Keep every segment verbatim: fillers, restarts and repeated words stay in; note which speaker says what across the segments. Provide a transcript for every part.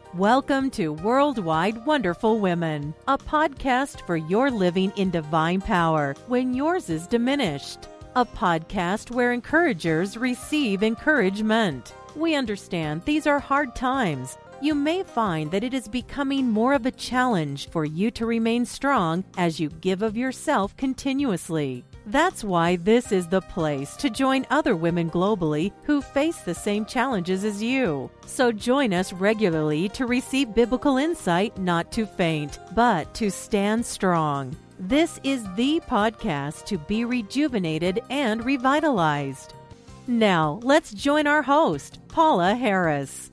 Speaker 1: Welcome to Worldwide Wonderful Women, a podcast for your living in divine power when yours is diminished. A podcast where encouragers receive encouragement. We understand these are hard times. You may find that it is becoming more of a challenge for you to remain strong as you give of yourself continuously. That's why this is the place to join other women globally who face the same challenges as you. So join us regularly to receive biblical insight, not to faint, but to stand strong. This is the podcast to be rejuvenated and revitalized. Now, let's join our host, Paula Harris.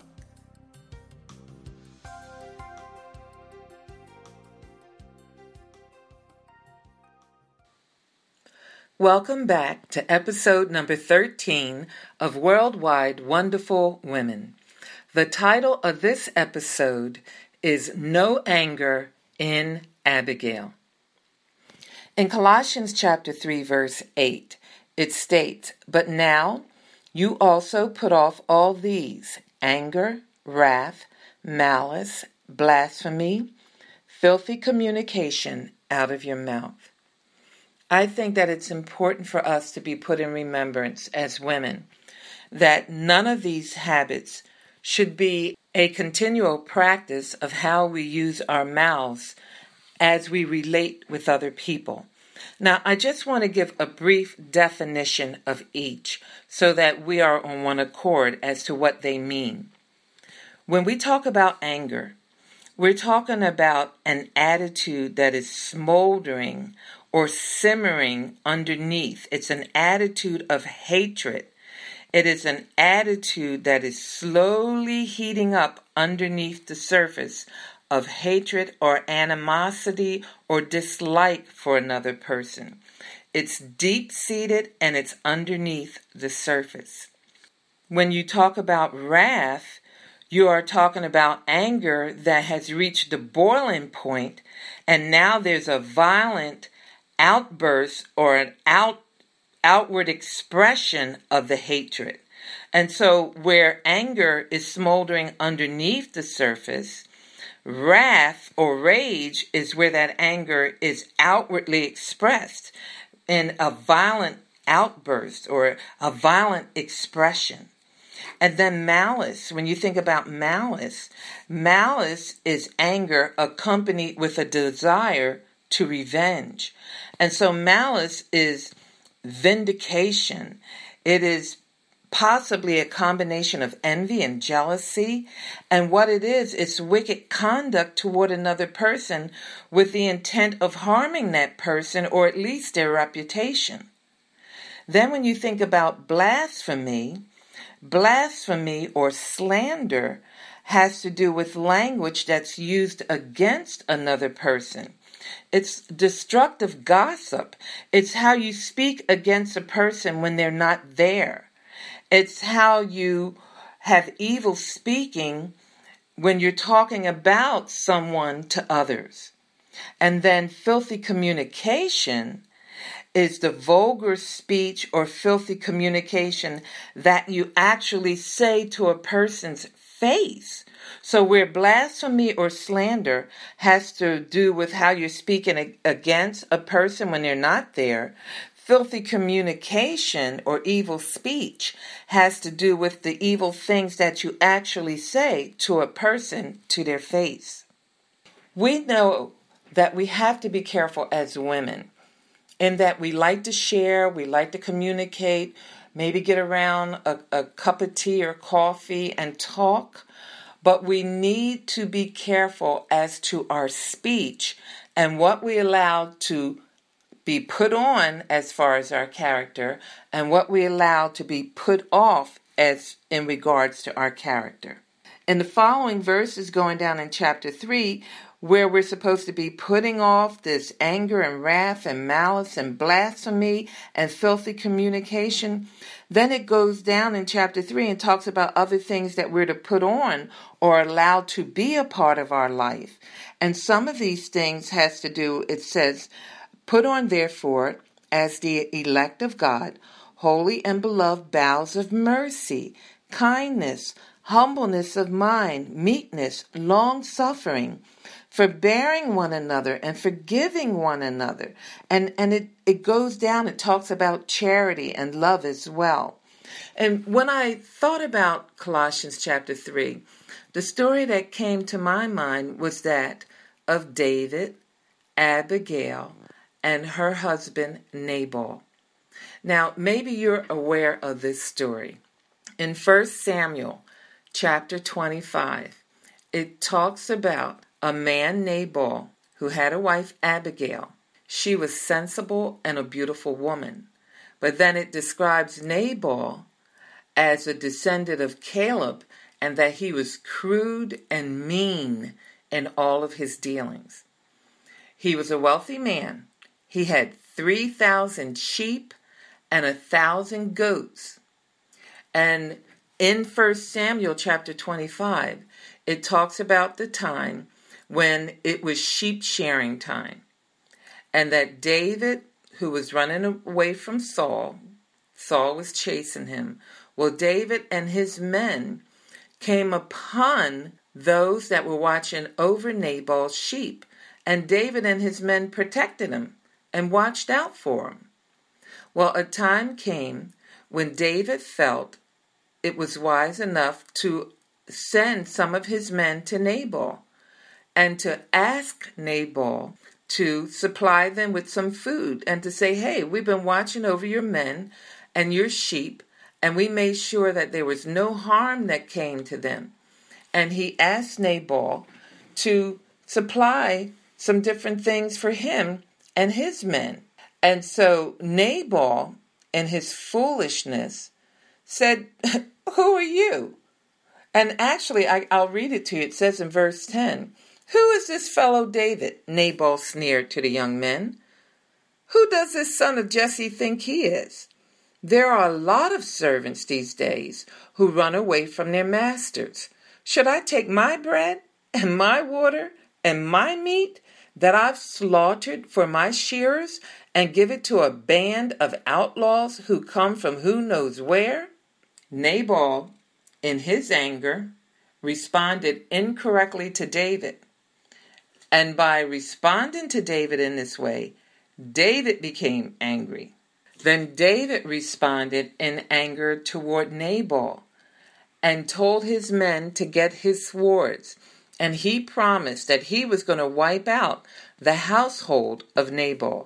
Speaker 2: Welcome back to episode number thirteen of Worldwide Wonderful Women. The title of this episode is No Anger in Abigail. In Colossians chapter three, verse eight, it states, "But now you also put off all these, anger, wrath, malice, blasphemy, filthy communication out of your mouth." I think that it's important for us to be put in remembrance as women that none of these habits should be a continual practice of how we use our mouths as we relate with other people. Now, I just want to give a brief definition of each so that we are on one accord as to what they mean. When we talk about anger, we're talking about an attitude that is smoldering or simmering underneath. It's an attitude of hatred. It is an attitude that is slowly heating up underneath the surface of hatred or animosity or dislike for another person. It's deep-seated and it's underneath the surface. When you talk about wrath, you are talking about anger that has reached the boiling point, and now there's a violent outburst or an out outward expression of the hatred. And so where anger is smoldering underneath the surface, wrath or rage is where that anger is outwardly expressed in a violent outburst or a violent expression. And then malice, when you think about malice, malice is anger accompanied with a desire to revenge. And so malice is vindication. It is possibly a combination of envy and jealousy. And what it is, it's wicked conduct toward another person with the intent of harming that person or at least their reputation. Then when you think about blasphemy, blasphemy or slander has to do with language that's used against another person. It's destructive gossip. It's how you speak against a person when they're not there. It's how you have evil speaking when you're talking about someone to others. And then filthy communication is the vulgar speech or filthy communication that you actually say to a person's face. So where blasphemy or slander has to do with how you're speaking against a person when they're not there, filthy communication or evil speech has to do with the evil things that you actually say to a person to their face. We know that we have to be careful as women in that we like to share, we like to communicate, maybe get around a, a cup of tea or coffee and talk. But we need to be careful as to our speech and what we allow to be put on as far as our character and what we allow to be put off as in regards to our character. In the following verses going down in chapter three, where we're supposed to be putting off this anger and wrath and malice and blasphemy and filthy communication, then it goes down in chapter three and talks about other things that we're to put on or allow to be a part of our life. And some of these things has to do, it says, "Put on therefore, as the elect of God, holy and beloved bowels of mercy, kindness, humbleness of mind, meekness, long-suffering, forbearing one another and forgiving one another. And, and it, it goes down, it talks about charity and love as well. And when I thought about Colossians chapter three, the story that came to my mind was that of David, Abigail, and her husband Nabal. Now, maybe you're aware of this story. In First Samuel chapter twenty-five, it talks about a man, Nabal, who had a wife, Abigail. She was sensible and a beautiful woman. But then it describes Nabal as a descendant of Caleb and that he was crude and mean in all of his dealings. He was a wealthy man. He had three thousand sheep and a thousand goats. And in First Samuel chapter twenty-five, it talks about the time when it was sheep shearing time. And that David, who was running away from Saul, Saul was chasing him. Well, David and his men came upon those that were watching over Nabal's sheep. And David and his men protected him and watched out for him. Well, a time came when David felt it was wise enough to send some of his men to Nabal and to ask Nabal to supply them with some food and to say, hey, we've been watching over your men and your sheep, and we made sure that there was no harm that came to them. And he asked Nabal to supply some different things for him and his men. And so Nabal, in his foolishness, said, who are you? And actually, I, I'll read it to you. It says in verse ten, who is this fellow David? Nabal sneered to the young men. Who does this son of Jesse think he is? There are a lot of servants these days who run away from their masters. Should I take my bread and my water and my meat that I've slaughtered for my shearers and give it to a band of outlaws who come from who knows where? Nabal, in his anger, responded incorrectly to David. And by responding to David in this way, David became angry. Then David responded in anger toward Nabal and told his men to get his swords. And he promised that he was going to wipe out the household of Nabal.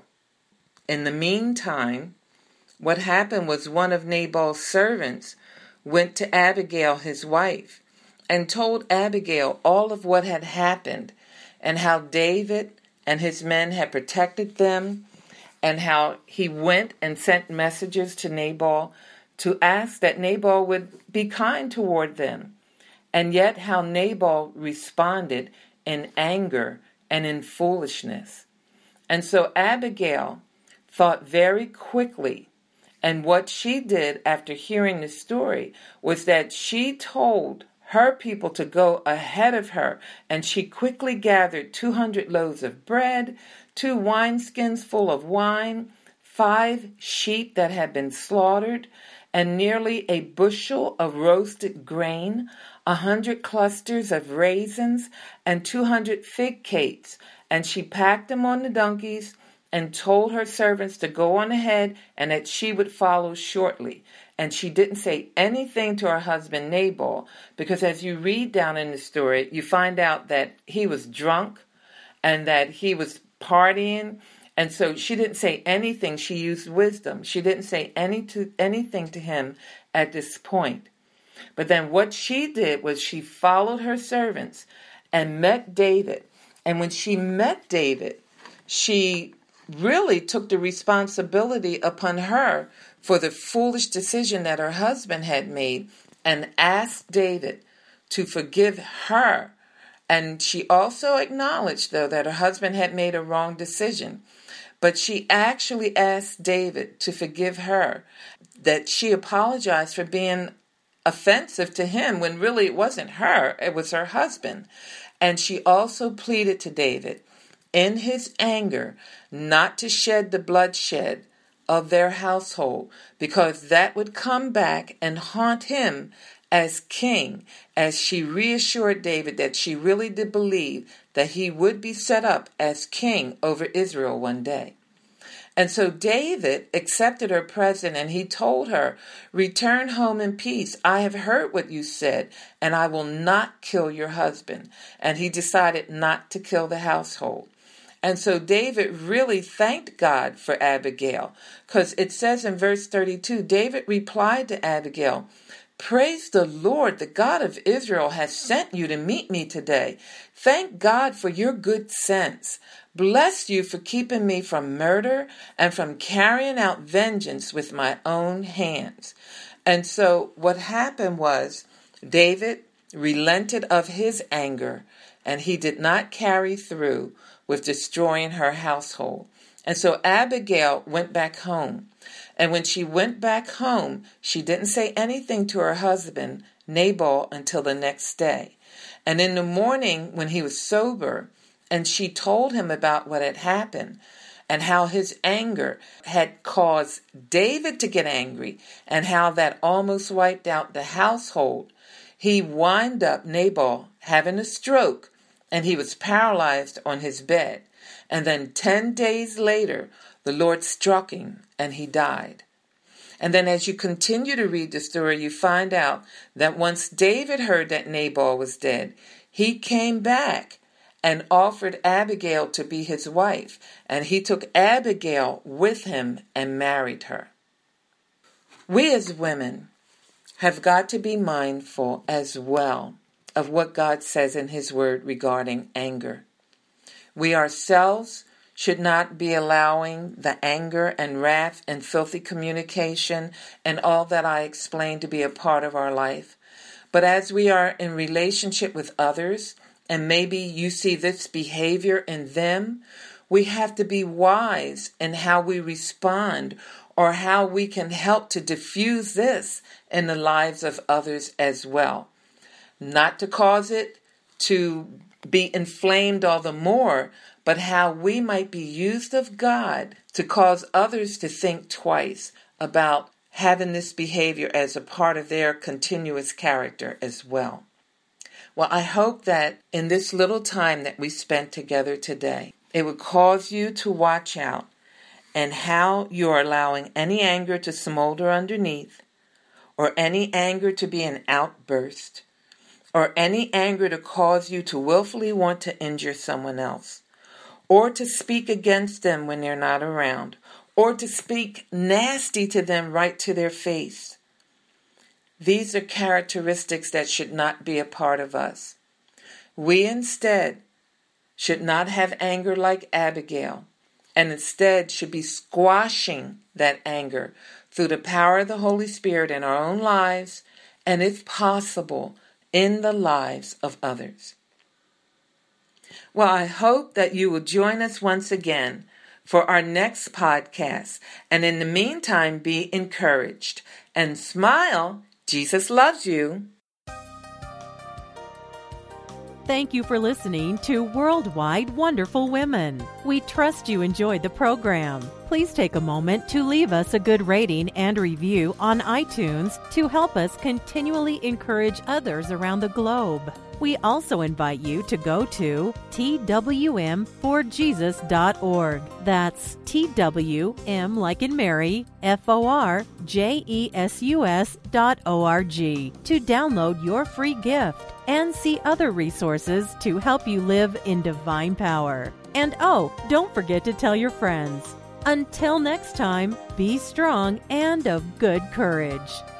Speaker 2: In the meantime, what happened was one of Nabal's servants went to Abigail, his wife, and told Abigail all of what had happened and how David and his men had protected them and how he went and sent messages to Nabal to ask that Nabal would be kind toward them. And yet how Nabal responded in anger and in foolishness. And so Abigail thought very quickly, and what she did after hearing the story was that she told her people to go ahead of her, and she quickly gathered two hundred loaves of bread, two wineskins full of wine, five sheep that had been slaughtered, and nearly a bushel of roasted grain, a hundred clusters of raisins, and two hundred fig cakes. And she packed them on the donkeys and told her servants to go on ahead and that she would follow shortly. And she didn't say anything to her husband Nabal, because as you read down in the story, you find out that he was drunk and that he was partying. And so she didn't say anything. She used wisdom. She didn't say any to, anything to him at this point. But then what she did was she followed her servants and met David. And when she met David, she really took the responsibility upon her for the foolish decision that her husband had made and asked David to forgive her. And she also acknowledged, though, that her husband had made a wrong decision. But she actually asked David to forgive her, that she apologized for being offensive to him when really it wasn't her, it was her husband. And she also pleaded to David in his anger not to shed the bloodshed of their household, because that would come back and haunt him as king, as she reassured David that she really did believe that he would be set up as king over Israel one day. And so David accepted her present, and he told her, "Return home in peace. I have heard what you said, and I will not kill your husband." And he decided not to kill the household. And so David really thanked God for Abigail, because it says in verse thirty-two, David replied to Abigail, "Praise the Lord, the God of Israel has sent you to meet me today. Thank God for your good sense. Bless you for keeping me from murder and from carrying out vengeance with my own hands." And so what happened was David relented of his anger, and he did not carry through with destroying her household. And so Abigail went back home. And when she went back home, she didn't say anything to her husband, Nabal, until the next day. And in the morning, when he was sober, and she told him about what had happened and how his anger had caused David to get angry and how that almost wiped out the household, he wound up, Nabal, having a stroke, and he was paralyzed on his bed. And then ten days later, the Lord struck him and he died. And then as you continue to read the story, you find out that once David heard that Nabal was dead, he came back and offered Abigail to be his wife. And he took Abigail with him and married her. We as women have got to be mindful as well of what God says in his word regarding anger. We ourselves should not be allowing the anger and wrath and filthy communication and all that I explained to be a part of our life. But as we are in relationship with others, and maybe you see this behavior in them, we have to be wise in how we respond or how we can help to diffuse this in the lives of others as well. Not to cause it to be inflamed all the more, but how we might be used of God to cause others to think twice about having this behavior as a part of their continuous character as well. Well, I hope that in this little time that we spent together today, it would cause you to watch out and how you're allowing any anger to smolder underneath, or any anger to be an outburst, or any anger to cause you to willfully want to injure someone else, or to speak against them when they're not around, or to speak nasty to them right to their face. These are characteristics that should not be a part of us. We instead should not have anger like Abigail, and instead should be squashing that anger through the power of the Holy Spirit in our own lives, and if possible, in the lives of others. Well, I hope that you will join us once again for our next podcast. And in the meantime, be encouraged and smile. Jesus loves you.
Speaker 1: Thank you for listening to Worldwide Wonderful Women. We trust you enjoyed the program. Please take a moment to leave us a good rating and review on iTunes to help us continually encourage others around the globe. We also invite you to go to T W M for Jesus dot org. That's T W M like in Mary, F O R J E S U S dot O R G to download your free gift and see other resources to help you live in divine power. And oh, don't forget to tell your friends. Until next time, be strong and of good courage.